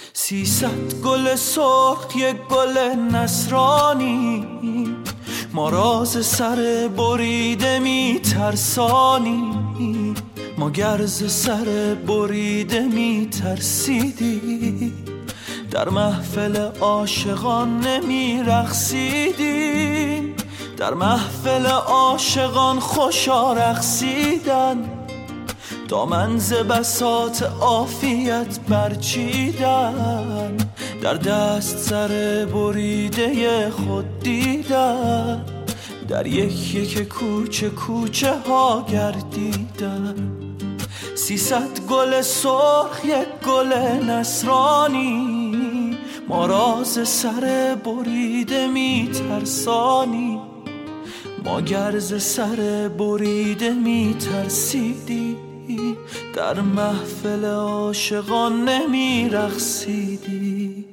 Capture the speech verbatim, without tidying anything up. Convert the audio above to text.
سیصد گل سرخ یک گل نصرانی، ما راز سر بریده می ترسانی. ما گرز سر بریده می ترسیدی، در محفل عاشقان نمی رقصیدیم. در محفل عاشقان خوشا رقصیدن، دامن ز بساط عافیت برچیدن. در دست سر بریده خود دیدن، در یک یک کوچه کوچه ها گردیدن. سیصد گل سرخ یک گل نصرانی، ما راز سر بریده می ترسانی. ما گرز سر بریده می ترسیدی، در محفل عاشقان نمی رقصیدی.